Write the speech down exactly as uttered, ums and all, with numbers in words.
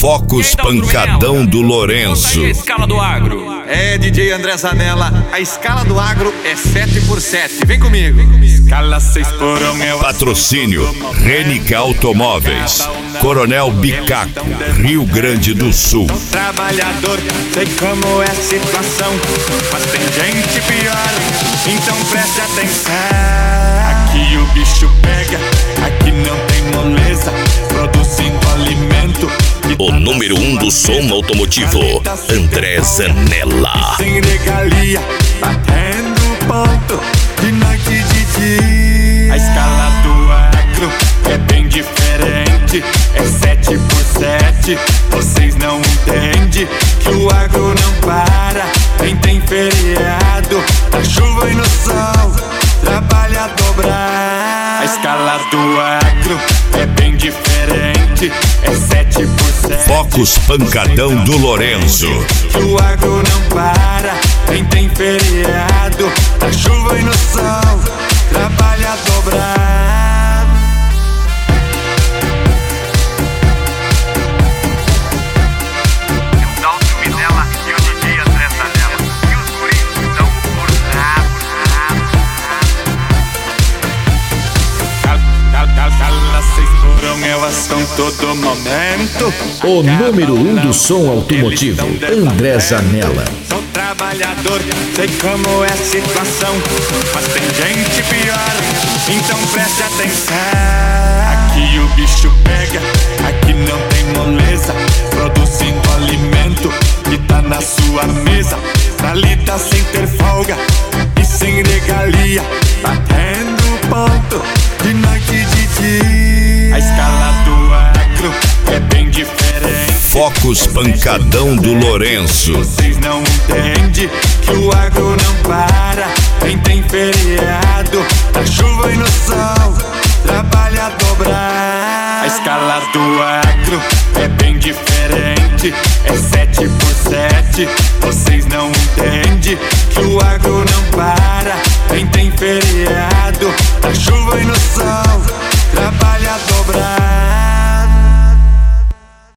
Focos Pancadão do Lourenço. A escala do agro. É, D J André Zanella, a escala do agro é sete por sete. Vem comigo. Escala seis por um é o Patrocínio Renicar Automóveis, Coronel Bicaco, Rio Grande do Sul. Trabalhador, sei como é a situação, mas tem gente pior, então preste atenção. Aqui o bicho pega, aqui não tem moleza, produzindo alimento. O número um do som automotivo, André Zanella. Sem regalia, batendo ponto, de noite e de dia. A escala do agro é bem diferente, é sete por sete. Vocês não entendem que o agro não para, nem tem feriado, na chuva e no sol, trabalha a dobrar. A escala do agro é bem diferente, é sete por sete. Focos Pancadão do Lourenço. Que o agro não para, nem tem feriado, na chuva e no sol, trabalha a dobrar. O Dalton Minella e o D J André Zanella, e os guris estão por nada. Cala seis por um é o assunto do momento. O número um do som automotivo, André Zanella. Sou trabalhador, sei como é a situação, mas tem gente pior, então preste atenção. Aqui o bicho pega, aqui não tem moleza, produzindo alimento que tá na sua mesa. Dali tá sem ter folga e sem regalia, batendo ponto, de noite e de dia. A escala do agro é bem diferente. Focos Pancadão do Lourenço. Vocês não entendem que o agro não para, nem tem feriado, na chuva e no sol, trabalha a dobrar. A escala do agro é bem diferente, é sete por sete. Vocês não entendem que o agro não para, nem tem feriado, na chuva